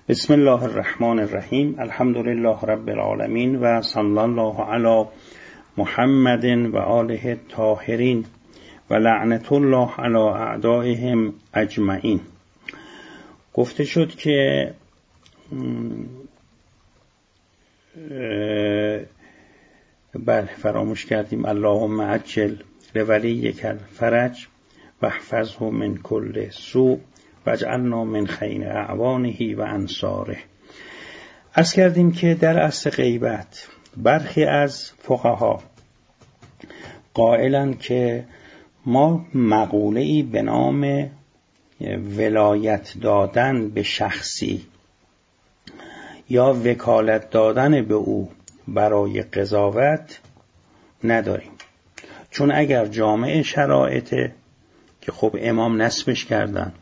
بسم الله الرحمن الرحیم. الحمد لله رب العالمین و صلی الله علی محمد و آله الطاهرین و لعنت الله علی اعدائهم اجمعین. گفته شد که بله فراموش کردیم. اللهم عجل لولیک الفرج و احفظه من کل سوء و اجعلنا من خیر اعوانه و انصاره. عرض کردیم که در اصل غیبت برخی از فقها قائلند که ما مقوله‌ای به نام ولایت دادن به شخصی یا وکالت دادن به او برای قضاوت نداریم، چون اگر جامع شرایطه که خب امام نصبش کردند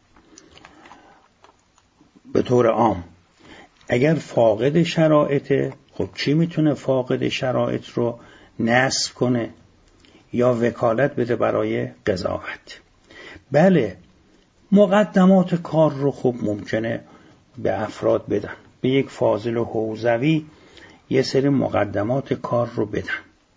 به طور عام، اگر فاقد شرایطه خب چی میتونه فاقد شرایط رو نصب کنه یا وکالت بده برای قضاوت؟ بله مقدمات کار رو خب ممکنه به افراد بدن، به یک فاضل حوزوی یه سری مقدمات کار رو بدن.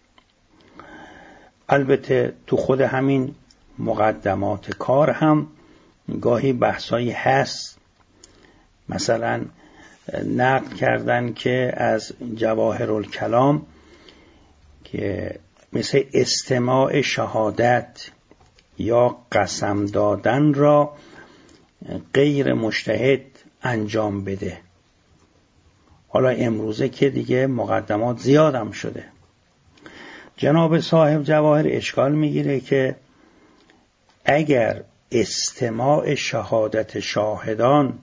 البته تو خود همین مقدمات کار هم گاهی بحثایی هست. مثلا نقل کردن که از جواهرالکلام که مثل استماع شهادت یا قسم دادن را غیر مجتهد انجام بده. حالا امروزه که دیگه مقدمات زیادم شده، جناب صاحب جواهر اشکال میگیره که اگر استماع شهادت شاهدان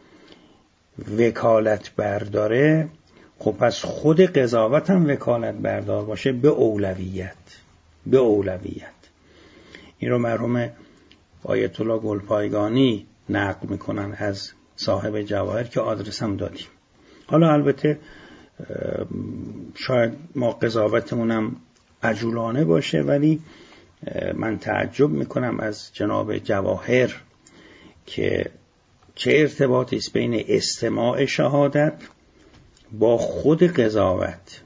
وکالت برداره، خب پس خود قضاوت هم وکالت بردار باشه به اولویت. این رو مرحوم آیت الله گلپایگانی نقل میکنن از صاحب جواهر که آدرس هم دادیم. حالا البته شاید ما قضاوتمونم عجولانه باشه، ولی من تعجب میکنم از جناب جواهر که چه ارتباطی است بین استماع شهادت با خود قضاوت.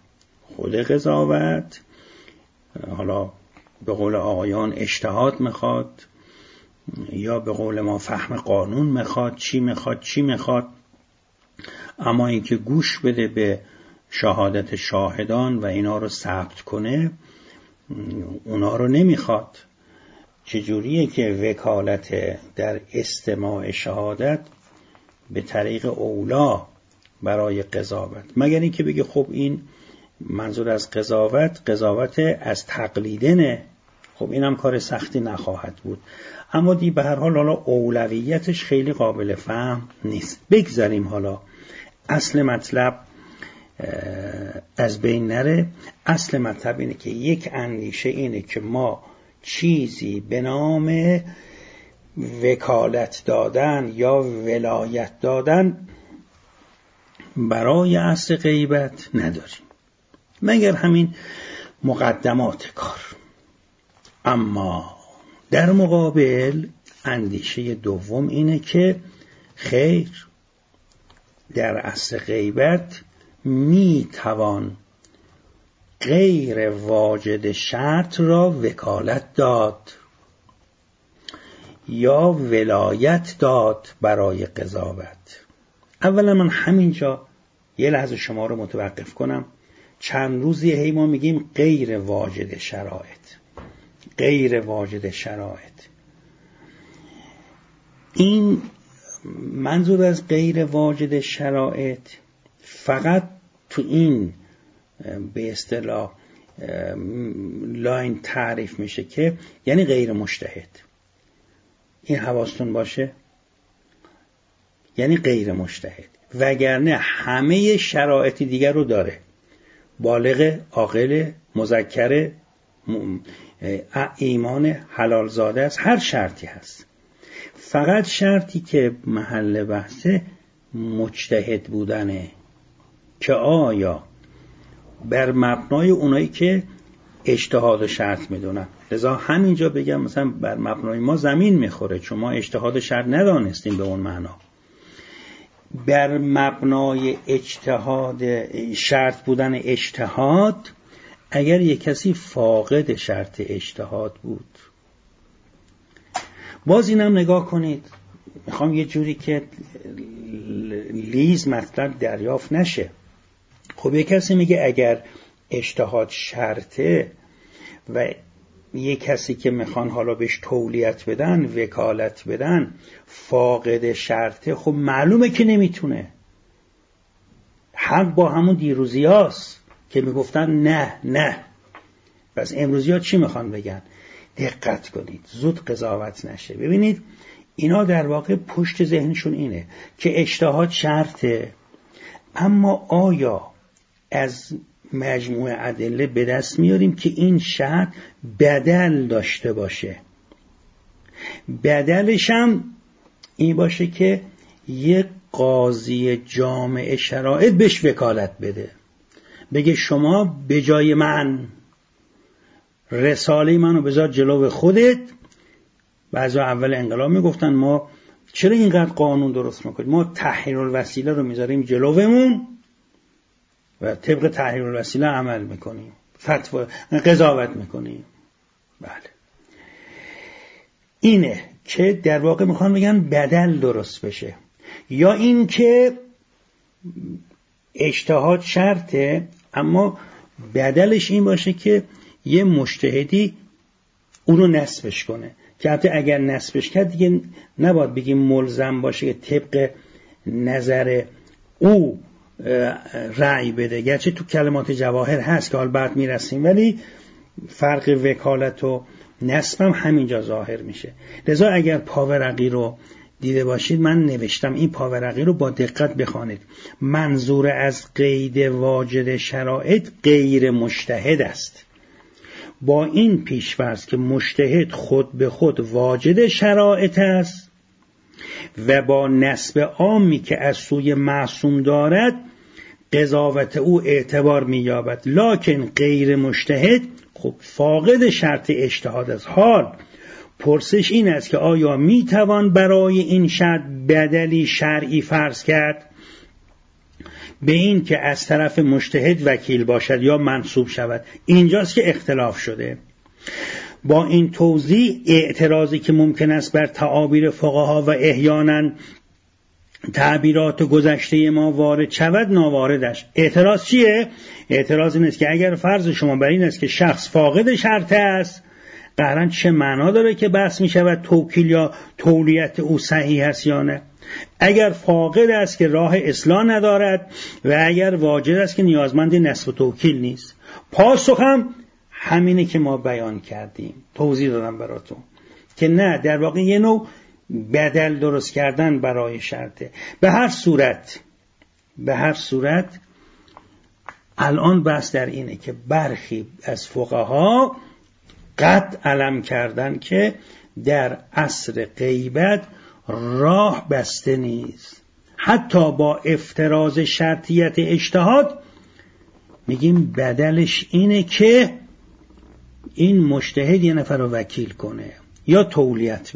حالا به قول آقایان اجتهاد میخواد یا به قول ما فهم قانون میخواد، چی میخواد، اما اینکه گوش بده به شهادت شاهدان و اینا رو ثبت کنه اونا رو نمیخواد. چجوریه که وکالت در استماع شهادت به طریق اولا برای قضاوت، مگر اینکه بگه خب این منظور از قضاوت از تقلیدنه، خب اینم کار سختی نخواهد بود. اما دی به هر حال حالا اولویتش خیلی قابل فهم نیست. بگذاریم حالا اصل مطلب از بین نره. اصل مطلب اینه که یک اندیشه اینه که ما چیزی به نام وکالت دادن یا ولایت دادن برای اصل غیبت نداریم مگر همین مقدمات کار. اما در مقابل اندیشه دوم اینه که خیر، در اصل غیبت می توان غیر واجد شرط را وکالت داد یا ولایت داد برای قضاوت. اولا من همینجا یه لحظه شما رو متوقف کنم. چند روزی هی ما میگیم غیر واجد شرایط. این منظور از غیر واجد شرایط فقط تو این به اصطلاح لاین تعریف میشه که یعنی غیر مجتهد. این حواستون باشه، یعنی غیر مجتهد، وگرنه همه شرایط دیگر رو داره. بالغ، عاقل، مذکر، ایمان، حلال زاده است، هر شرطی هست. فقط شرطی که محل بحثه مجتهد بودنه که آیا بر مبنای اونایی که اجتهاد شرط میدونن. لذا همینجا بگم مثلا بر مبنای ما زمین میخوره، چون ما اجتهاد شرط ندانستیم به اون معنا. بر مبنای اجتهاد، شرط بودن اجتهاد، اگر یک کسی فاقد شرط اجتهاد بود. باز اینم نگاه کنید، میخوام یه جوری که لیز مطلب دریافت نشه. خب یک کسی میگه اگر اجتهاد شرطه و یک کسی که میخوان حالا بهش تولیت بدن، وکالت بدن، فاقد شرطه، خب معلومه که نمیتونه. حق با همون دیروزی هاست که میگفتن نه. پس امروزی ها چی میخوان بگن؟ دقت کنید، زود قضاوت نشه. ببینید اینا در واقع پشت ذهنشون اینه که اجتهاد شرطه، اما آیا از مجموع ادله به دست میاریم که این شرط بدل داشته باشه؟ بدلش هم این باشه که یک قاضی جامع شرایط بهش وکالت بده، بگه شما به جای من رساله منو بذار جلو خودت. بعضا اول انقلاب میگفتن ما چرا اینقدر قانون درست میکنیم، ما تحریر الوسیله رو میذاریم جلومون و طبق تحریر الوسیله عمل میکنیم، فتوا قضاوت میکنیم. بله، اینه که در واقع میخوان بگن بدل درست بشه. یا این که اجتهاد شرطه اما بدلش این باشه که یه مجتهدی اونو نسبش کنه، که حتی اگر نسبش کرد دیگه نباید بگیم ملزم باشه که طبق نظر او رأی بده. گرچه تو کلمات جواهر هست که حال بعد میرسیم، ولی فرق وکالت و نسب هم همینجا ظاهر میشه. لذا اگر پاورقی رو دیده باشید، من نوشتم این پاورقی رو با دقت بخوانید. منظور از قید واجد شرایط غیر مجتهد است، با این پیش‌فرض که مجتهد خود به خود واجد شرایط است و با نسب عامی که از سوی معصوم دارد قضاوت او اعتبار می‌یابد، لکن غیر مجتهد خب فاقد شرط اجتهاد است. حال پرسش این است که آیا میتوان برای این شرط بدلی شرعی فرض کرد به این که از طرف مجتهد وکیل باشد یا منصوب شود؟ اینجاست که اختلاف شده. با این توضیح اعتراضی که ممکن است بر تعابیر فقها و احیانا تعبیرات گذشته ما وارد شود ناواردش. اعتراض چیه؟ اعتراض این است که اگر فرض شما بر این است که شخص فاقد شرط است، قطعاً چه معنا داره که بحث می شود توکیل یا تولیت او صحیح است یا نه؟ اگر فاقد است که راه اصلاح ندارد و اگر واجد است که نیازمند نصب و توکیل نیست. پاسخم همینه که ما بیان کردیم، توضیح دادم براتون که نه، در واقع یه نوع بدل درست کردن برای شرطه. به هر صورت الان بحث در اینه که برخی از فقها قد علم کردن که در عصر غیبت راه بسته نیست. حتی با افتراض شرطیت اجتهاد میگیم بدلش اینه که این مجتهد یه نفر رو وکیل کنه یا تولیت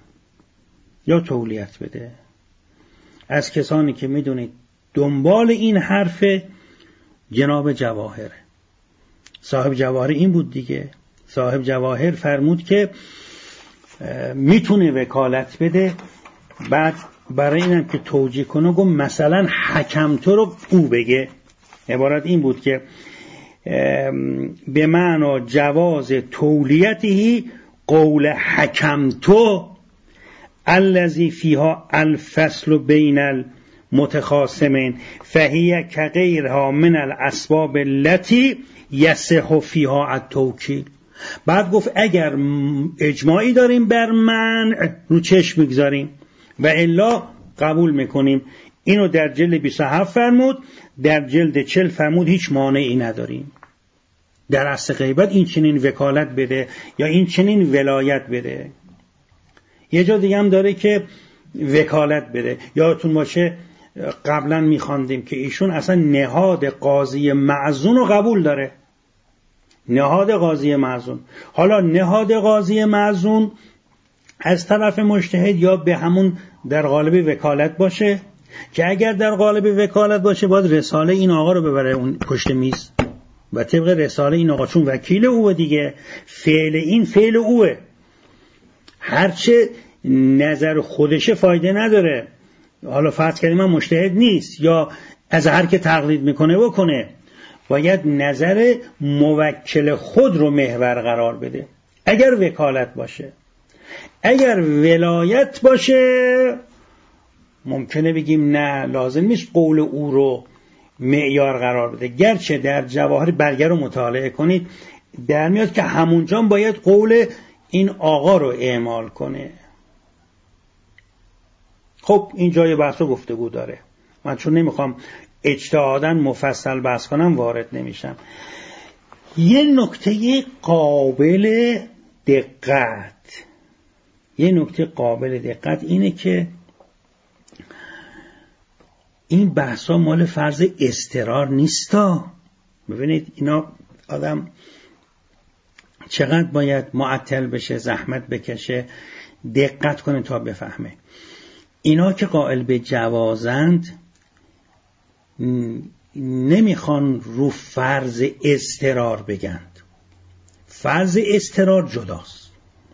بده. از کسانی که میدونید دنبال این حرف جناب جواهر، صاحب جواهر این بود دیگه. صاحب جواهر فرمود که میتونه وکالت بده، بعد برای اینم که توجیه کنه گفت مثلا حکم تو رو او بگه. عبارت این بود که به معنی جواز تولیته قول حکم تو الذی فیها الفصل بین المتخاصمین فهی کغیرها من الاسباب التي یصح فیها التوکیل. بعد گفت اگر اجماعی داریم بر منع رو چشم میگذاریم و الا قبول میکنیم. اینو در جلد 27 فرمود، در جلد 40 فرمود هیچ مانعی نداریم در عصر غیبت این چنین وکالت بده یا این چنین ولایت بده. یه جا دیگه هم داره که وکالت بده. یادتون باشه قبلا میخواندیم که ایشون اصلا نهاد قاضی معزون رو قبول داره. نهاد قاضی معزون، حالا نهاد قاضی معزون از طرف مجتهد یا به همون در قالب وکالت باشه که اگر در قالب وکالت باشه باید رساله این آقا رو ببره اون پشت میز و طبق رساله این آقا، چون وکیل اوه دیگه، فعل این فعل اوه، هرچه نظر خودشه فایده نداره. حالا فرض کنیم من مجتهد نیست یا از هر که تقلید میکنه بکنه، باید نظر موکل خود رو محور قرار بده. اگر وکالت باشه، اگر ولایت باشه ممکنه بگیم نه، لازم نیست قول او رو معیار قرار بده. گرچه در جواهر برگه رو مطالعه کنید در میاد که همونجا باید قول این آقا رو اعمال کنه. خب این جای بحث و گفتگو داره، من چون نمیخوام اجتهادا مفصل بحث کنم وارد نمیشم. یه نکته قابل دقت اینه که این بحثا مال فرض اضطرار نیستا. ببینید اینا آدم چقدر باید معطل بشه، زحمت بکشه، دقت کنه تا بفهمه. اینا که قائل به جوازند نمیخوان رو فرض اضطرار بگند. فرض اضطرار جداست.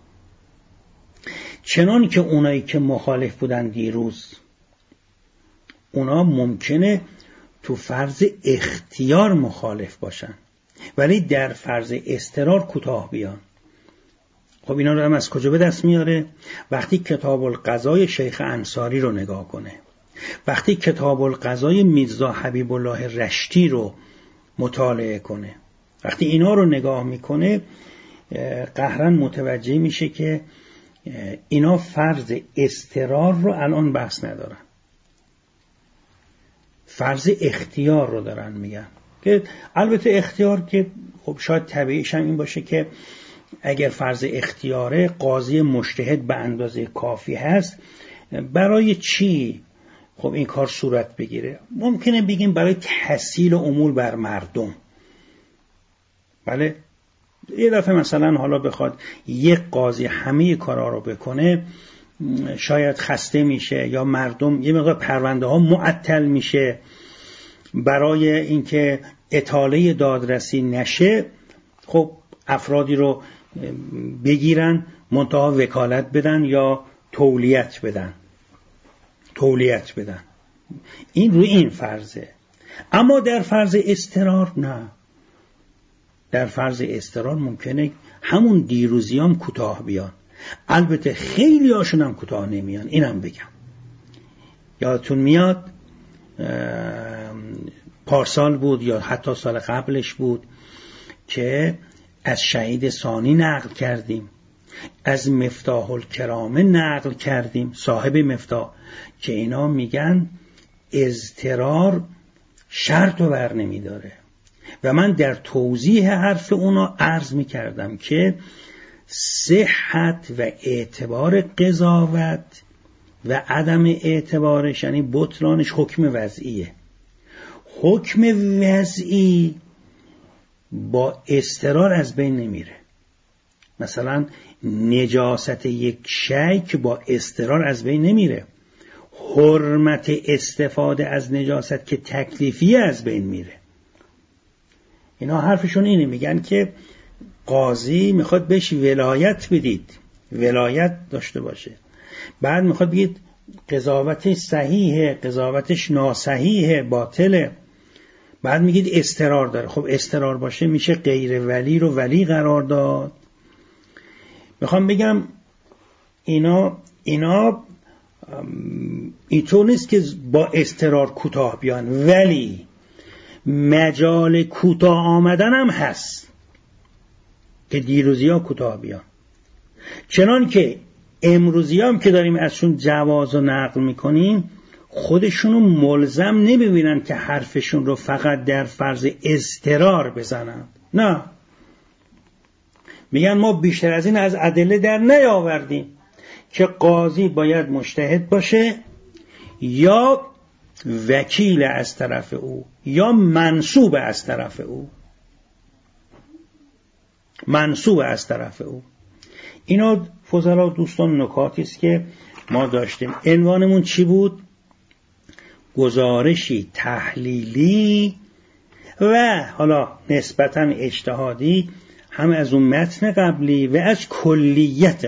چنان که اونایی که مخالف بودن دیروز، اونا ممکنه تو فرض اختیار مخالف باشن ولی در فرض اضطرار کوتاه بیان. خب اینا رو هم از کجا به دست میاره؟ وقتی کتاب القضای شیخ انصاری رو نگاه کنه، وقتی کتاب القضای میرزا حبیب الله رشتی رو مطالعه کنه، وقتی اینا رو نگاه میکنه قهرن متوجه میشه که اینا فرض اضطرار رو الان بحث ندارن، فرض اختیار رو دارن میگن. که البته اختیار که خب شاید طبیعیش هم این باشه که اگر فرض اختیاره قاضی مجتهد به اندازه کافی هست، برای چی خب این کار صورت بگیره؟ ممکنه بگیم برای تسهیل امور بر مردم. بله یه دفعه مثلا حالا بخواد یک قاضی همه کارا رو بکنه شاید خسته میشه یا مردم یه مقدار پرونده ها معطل میشه، برای اینکه اطاله دادرسی نشه خب افرادی رو بگیرن منتها وکالت بدن یا تولیت بدن. این روی این فرضه. اما در فرض اضطرار نه. در فرض اضطرار ممکنه همون دیروزی هم کوتاه بیان، البته خیلی هاشون هم کوتاه نمیان. اینم بگم یادتون میاد پارسال بود یا حتی سال قبلش بود که از شهید ثانی نقل کردیم، از مفتاح الکرامه نقل کردیم، صاحب مفتاح، که اینا میگن اضطرار شرط و بر نمیداره. و من در توضیح حرف اونا عرض میکردم که صحت و اعتبار قضاوت و عدم اعتبارش یعنی بطلانش حکم وضعیه. حکم وضعی با اضطرار از بین نمیره. مثلا نجاست یک شی که با اضطرار از بین نمیره، حرمت استفاده از نجاست که تکلیفی از بین میره. اینا حرفشون اینه، میگن که قاضی میخواد بهش ولایت بدید، ولایت داشته باشه، بعد میخواد بگید قضاوتش صحیحه، قضاوتش ناصحیحه، باطله، بعد میگید اضطرار داره. خب اضطرار باشه میشه غیر ولی رو ولی قرار داد. میخوام بگم اینا اینطور نیست که با اضطرار کوتاه بیان، ولی مجال کوتاه آمدن هم هست که دیروزی ها کوتاه بیان. چنان که امروزی هم که داریم ازشون جواز و نقل میکنیم خودشونو ملزم نمیبینن که حرفشون رو فقط در فرض اضطرار بزنن، نه، میگن ما بیشتر از این از ادله در نیاوردیم که قاضی باید مجتهد باشه یا وکیل از طرف او یا منصوب از طرف او. اینا فضلا دوستان نکاتی است که ما داشتیم. عنوانمون چی بود؟ گزارشی تحلیلی و حالا نسبتاً اجتهادی هم از اون متن قبلی و از کلیت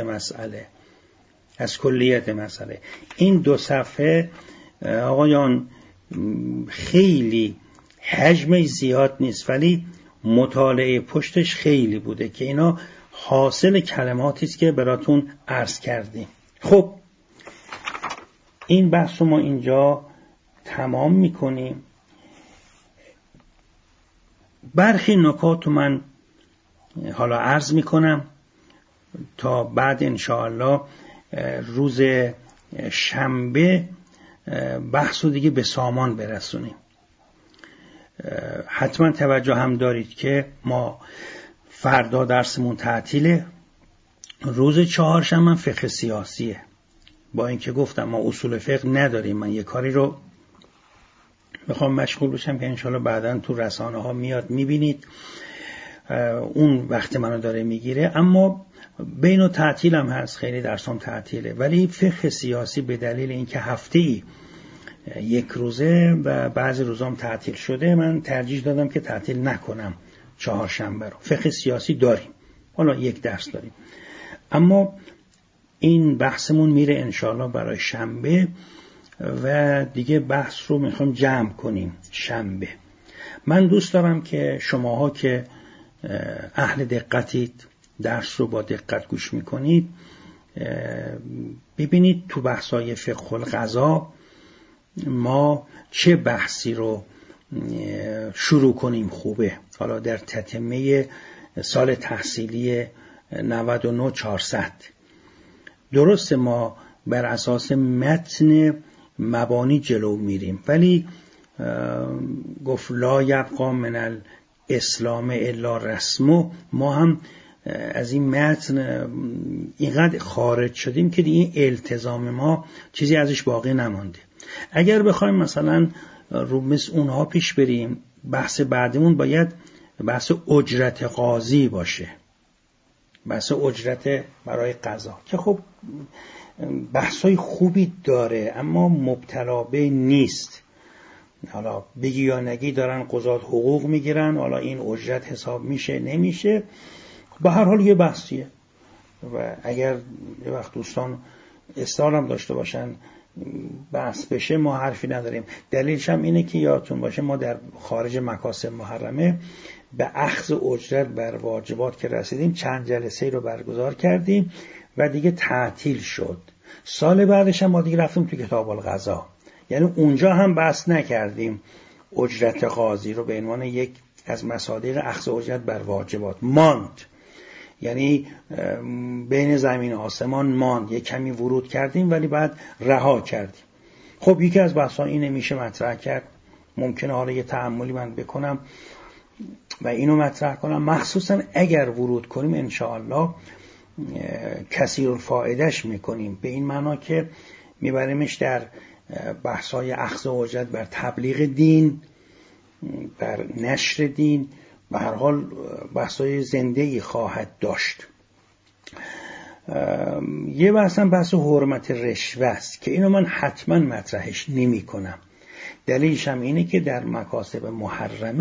مسئله. این 2 صفحه آقایان خیلی حجمش زیاد نیست ولی مطالعه پشتش خیلی بوده که اینا حاصل کلماتی است که براتون عرض کردیم. خب این بحث رو ما اینجا تمام میکنیم. برخی نکات رو من حالا عرض میکنم تا بعد انشاءالله روز شنبه بحث رو دیگه به سامان برسونیم. حتما توجه هم دارید که ما فردا درسمون تعطیله، روز چهارشنبه فقه سیاسیه. با اینکه گفتم ما اصول فقه نداریم، من یه کاری رو میخوام مشغول بشم که انشالله بعداً تو رسانه ها میاد میبینید، اون وقت منو داره میگیره. اما بین و تعطیل هم هست، خیلی درسام تعطیله، ولی فقه سیاسی به دلیل اینکه هفته‌ای 1 روزه و بعضی روزام تعطیل شده، من ترجیح دادم که تعطیل نکنم چهارشنبه رو. فقه سیاسی داریم، حالا 1 درس داریم، اما این بحثمون میره انشاءالله برای شنبه و دیگه بحث رو میخوام جمع کنیم شنبه. من دوست دارم که شماها که اهل دقتید، درس رو با دقت گوش میکنید، ببینید تو بحثای فقه القضا ما چه بحثی رو شروع کنیم خوبه. حالا در تتمه سال تحصیلی 99-400 درست ما بر اساس متن مبانی جلو میریم، ولی گفت لا یبقا من الاسلام الا رسمه، ما هم از این متن اینقدر خارج شدیم که دیگه التزام ما چیزی ازش باقی نمانده. اگر بخوایم مثلا رو مثل اونها پیش بریم، بحث بعدمون باید بحث اجرت قاضی باشه، بحث اجرت برای قضا، که خب بحثای خوبی داره اما مبتلا به نیست. حالا بگی یا نگی دارن قضات حقوق میگیرن، حالا این اجرت حساب میشه نمیشه، به هر حال یه بحثیه و اگر یه وقت دوستان اصرار هم داشته باشن بحث بشه ما حرفی نداریم. دلیلش هم اینه که یادتون باشه ما در خارج مکاسب محرمه به اخذ اجرت بر واجبات که رسیدیم چند جلسه رو برگزار کردیم و دیگه تعطیل شد. سال بعدش هم ما دیگه رفتیم تو کتاب القضا، یعنی اونجا هم بحث نکردیم اجرت قاضی رو به عنوان یک از مصادیق اخذ اجرت بر واجبات، ماند، یعنی بین زمین و آسمان ماند، یک کمی ورود کردیم ولی بعد رها کردیم. خب یکی از بحث‌ها اینه میشه مطرح کرد، ممکنه حالا یه تأملی من بکنم و اینو مطرح کنم، مخصوصا اگر ورود کنیم انشاءالله کثیر الفائدهش میکنیم، به این معنا که میبریمش در بحث‌های اخذ اجرت بر تبلیغ دین، بر نشر دین، به هر حال بحث‌های زنده‌ای خواهد داشت. یه بحث حرمت رشوه است که اینو من حتما مطرحش نمی کنم. دلیلش هم اینه که در مکاسب محرمه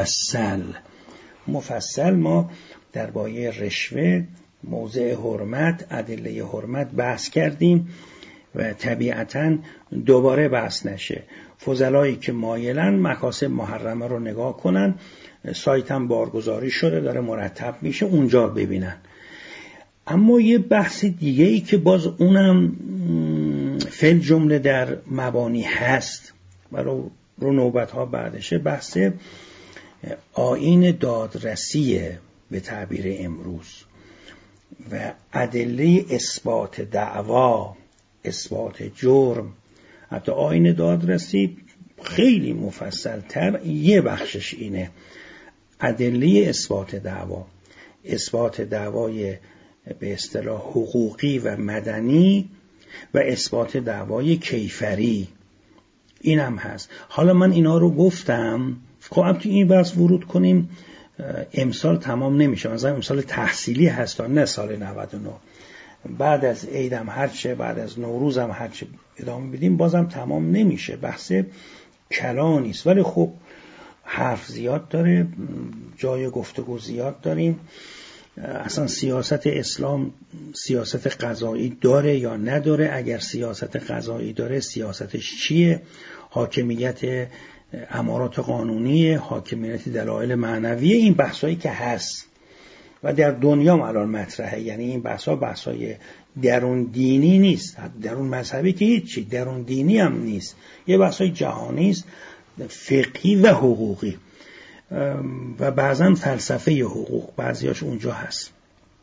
مفصل ما در باره رشوه، موضع حرمت، ادله حرمت بحث کردیم و طبیعتاً دوباره بحث نشه. فضلایی که مایلن مکاسب محرمه رو نگاه کنن، سایت هم بارگذاری شده داره مرتب میشه، اونجا ببینن. اما یه بحث دیگه ای که باز اونم فعل جمله در مبانی هست و رو نوبت ها بعدشه، بحث آیین دادرسیه به تعبیر امروز و ادله اثبات دعوا، اثبات جرم. حتی آیین دادرسی خیلی مفصلتر یه بخشش اینه، ادله اثبات دعوا، اثبات دعوای به اصطلاح حقوقی و مدنی و اثبات دعوای کیفری، این هم هست. حالا من اینا رو گفتم، خب تو این بحث ورود کنیم امسال تمام نمیشه، مثلا امسال تحصیلی هست نه سال 99. بعد از عیدم هرچه، بعد از نوروزم هرچه ادامه بدیم بازم تمام نمیشه. بحث کلانی است، ولی خب حرف زیاد داره، جای گفتگو زیاد داریم. اصلا سیاست اسلام سیاست قضایی داره یا نداره؟ اگر سیاست قضایی داره سیاستش چیه؟ حاکمیت امارات قانونیه، حاکمیت دلایل معنویه؟ این بحثایی که هست و در دنیا هم الان مطرحه. یعنی این بحثای درون دینی نیست، درون مذهبی که هیچی، درون دینی هم نیست، یه بحثای جهانی است، فقهی و حقوقی و بعضا فلسفه حقوق، بعضیاش اونجا هست.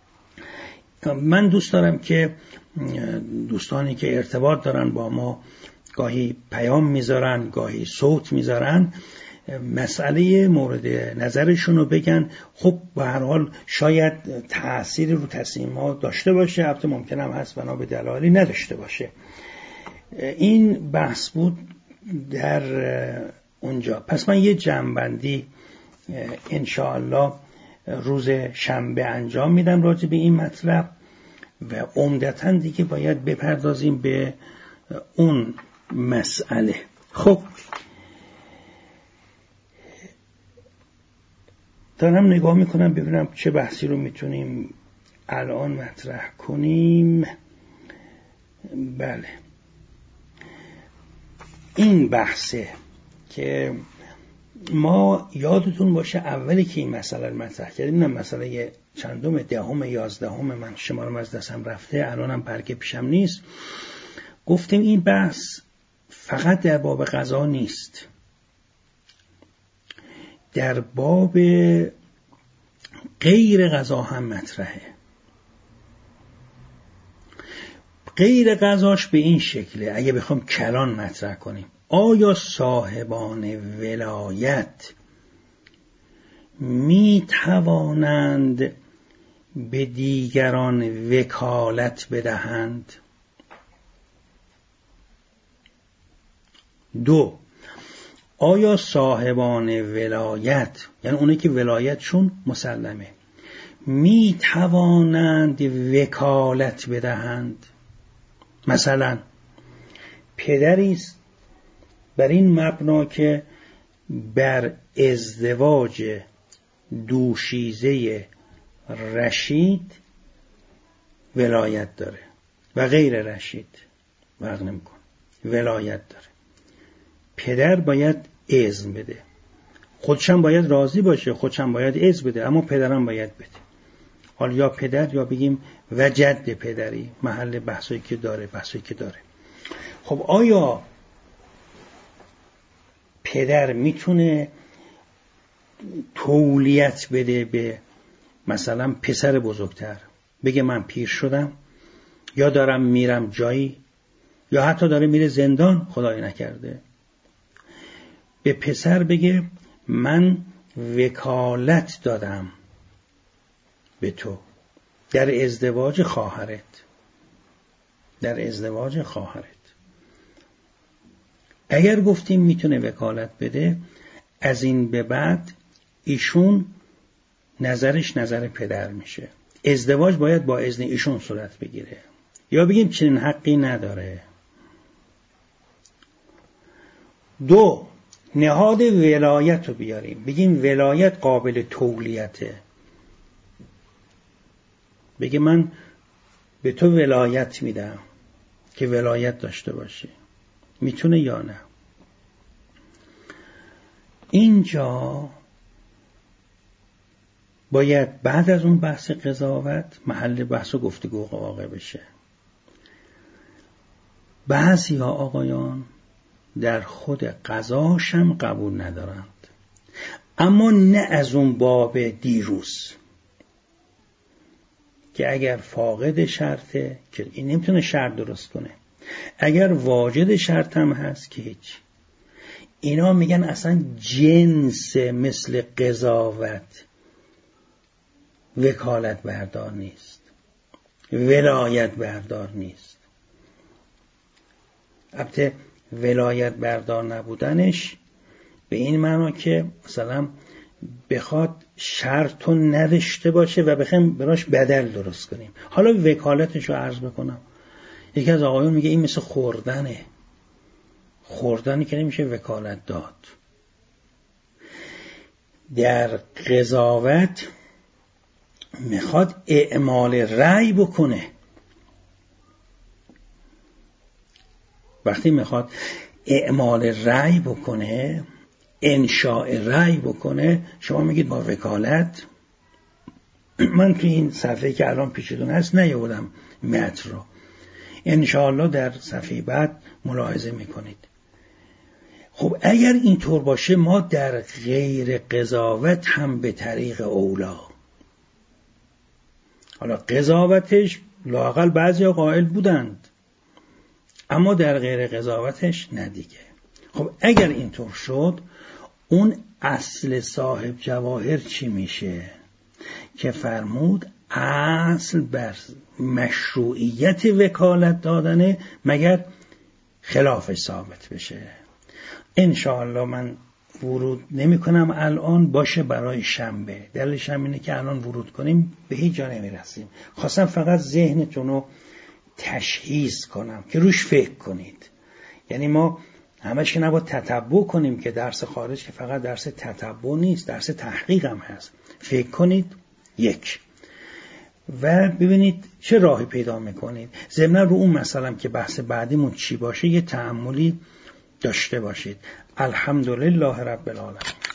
من دوست دارم که دوستانی که ارتباط دارن با ما، گاهی پیام میذارن، گاهی صوت میذارن، مسئله مورد نظرشون رو بگن. خب به هر حال شاید تأثیری رو تصمیم ما داشته باشه، البته ممکن هم هست بنا به دلایلی نداشته باشه. این بحث بود در اونجا. پس من یه جمع‌بندی انشاءالله روز شنبه انجام میدم راجع به این مطلب و عمدتاً دیگه باید بپردازیم به اون مسئله. خب دارم نگاه میکنم ببینم چه بحثی رو میتونیم الان مطرح کنیم. بله، این بحثه که ما یادتون باشه اولی که این مسئله رو مطرح کردیم، نه مسئله چندم، دهم، 11، من شمارم از دستم رفته، الانم برگه پیشم نیست، گفتیم این بحث فقط در باب قضا نیست، در باب غیر قضا هم مطرحه. غیر قضاش به این شکله، اگه بخوام کلان مطرح کنیم، آیا صاحبان ولایت می توانند به دیگران وکالت بدهند؟ 2. آیا صاحبان ولایت، یعنی اونایی که ولایتشون مسلمه، می توانند وکالت بدهند؟ مثلا پدری است بر این مبنا که بر ازدواج دوشیزه رشید ولایت داره و غیر رشید فرق نمی‌کنه، ولایت داره. پدر باید اذن بده، خودشم باید راضی باشه، خودشم باید اذن بده، اما پدرم باید بده. حالا یا پدر یا بگیم و جد پدری، محل بحثایی که داره. خب آیا پدر میتونه تولیت بده به مثلا پسر بزرگتر، بگه من پیر شدم یا دارم میرم جایی یا حتی داره میره زندان، خدای نکرده، به پسر بگه من وکالت دادم به تو در ازدواج خواهرت، اگر گفتیم میتونه وکالت بده، از این به بعد ایشون نظرش نظر پدر میشه، ازدواج باید با اذن ایشون صورت بگیره، یا بگیم چنین حقی نداره. 2. نهاد ولایت رو بیاریم، بگیم ولایت قابل تولیته، بگه من به تو ولایت میدم که ولایت داشته باشی، میتونه یا نه؟ اینجا باید بعد از اون بحث قضاوت محل بحث و گفتگو واقع بشه. بعضی ها آقایان در خود قضاشم قبول ندارند، اما نه از اون باب دیروز که اگر فاقد شرطه که این نمیتونه شرط درست کنه، اگر واجد شرط هم هست که هیچ. اینا میگن اصلا جنس مثل قضاوت وکالت بردار نیست، ولایت بردار نیست. البته ولایت بردار نبودنش به این معنا که مثلا بخواد شرط و نداشته باشه و بخوایم براش بدل درست کنیم. حالا وکالتش رو عرض بکنم. یکی از آقایون میگه این مثل خوردنی که نمیشه وکالت داد. در قضاوت میخواد اعمال رأی بکنه. وقتی میخواد اعمال رأی بکنه، انشاء رأی بکنه، شما میگید با وکالت. من توی این صفحه که الان پیشتون هست نیاوردم متن رو، انشاءالله در صفحه بعد ملاحظه میکنید. خب اگر اینطور باشه ما در غیر قضاوت هم به طریق اولا، حالا قضاوتش لااقل بعضیا قائل بودند اما در غیر قضاوتش ندیگه. خب اگر اینطور شد اون اصل صاحب جواهر چی میشه که فرمود اصل بر مشروعیت وکالت دادنه مگر خلاف ثابت بشه. انشاءالله من ورود نمی کنم الان، باشه برای شنبه. دلیلش هم اینه که الان ورود کنیم به هیچ جا نمی رسیم. خواستم فقط ذهنتون رو تشخیص کنم که روش فکر کنید. یعنی ما همش که نباید تتبع کنیم که درس خارج که فقط درس تتبع نیست، درس تحقیق هم هست. فکر کنید یک و ببینید چه راهی پیدا میکنید. ضمن رو اون مثلا که بحث بعدیمون چی باشه یه تأملی داشته باشید. الحمدلله رب العالمین.